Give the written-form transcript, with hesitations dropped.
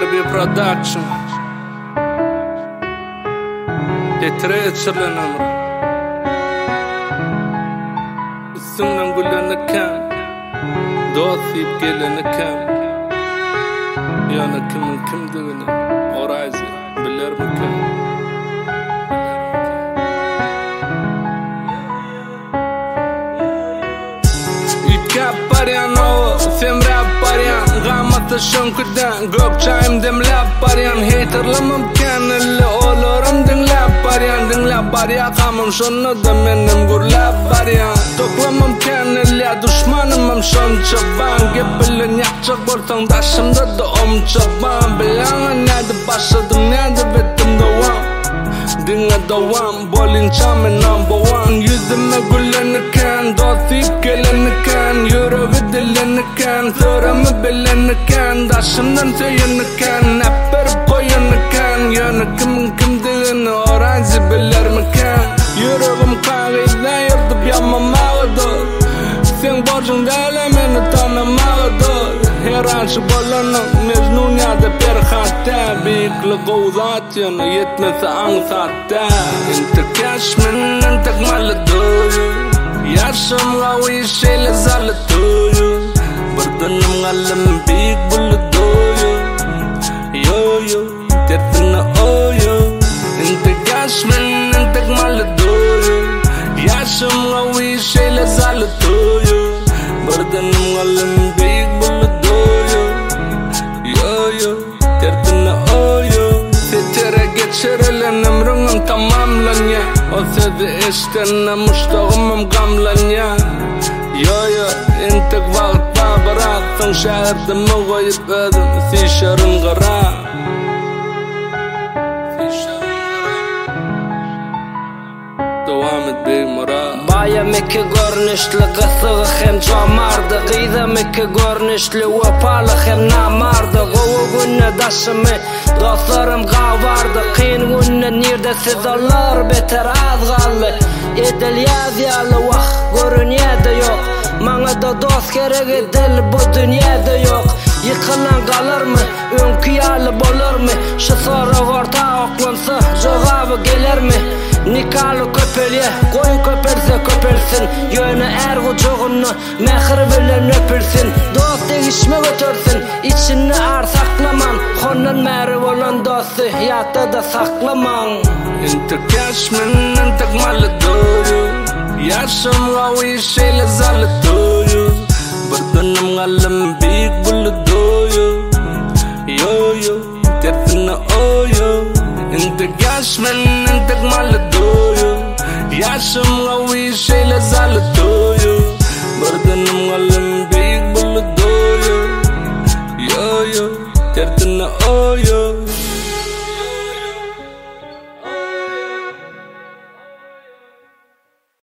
BRB Production Literatur'len ömrü Üstünden güleni kem Dost deyip geleni kem Yana kimin kimdigini Orayzi bilir mi kem Paryan o, sen rap paryan Gamatı şönküden, gök çayım demlap paryan Haterlamam kenilli olurum dinlap paryan Dinlap parya kamım şunu da benim gurlap paryan Toklamam kenilli düşmanımam şun çaban Gebilin yakçak bortan taşımda da çaban Bilanı neydi başladım neydi bittim devam Dinle devam, bolinçamı number one Yüzüme gülenirken, dost deyip gelenirken Yüreği dilenirken, töremi bilenirken Taşımdan tüyünürken, hep verip koyunurken Yönü kimin kimdiğini öğrenci bilir miken Yüreğim kağıyla yırtıp yanmamağıdır Sen borcun değil beni tanımağıdır Her anşı bolanın mecnun ya da perhatta Bıyıklı kovzat yanı yetmesi ansatta İntek yaşmin intek malı duyu Yaşım gavi şeyle zalı duyu Bırdanım galım büyük bulu duyu Yo yo tertine oyu İntek yaşmin intek malı duyu Yaşım gavi şeyle zalı duyu Bırdanım galım büyük bulu duyu Yo yo tertine oyu Setere geçirilen ömrünüm tamamlan ya O sözü eştenle muştağımım gamlan ya Yo yo intek vaqtba bırak Son şehirde koyup ödüm Sişarın gara Devam et bey mura Baya meki görünüşlü kısığı hem çomardı Gıyda meki görünüşlü vapalı hem namardı Govu günne daşımı dostlarım qavardı Kıyın günne nirde siz onlar beter az qallı Edil yazyalı vaq görünyede yok Mana da dost keregi dil bu dünyada yok Yıkılan kalır mı? Önküyalı bolur mu? Şu soru orta oklansa cevabı gelir mi? Nikalı köpelye, koyun köperse köpersin Yönü ergucuğunu mehir bilen öpülsün Dost değişme götürsün, içini ar saklaman Hondan meri olan dostu, yatta da saklaman İntek yaşmin, intek malı duyu Yaşım gavi şeyle zalı duyu Bırdanım galım büyük bulu duyu Yo yo, tertine oyu İntek yaşmin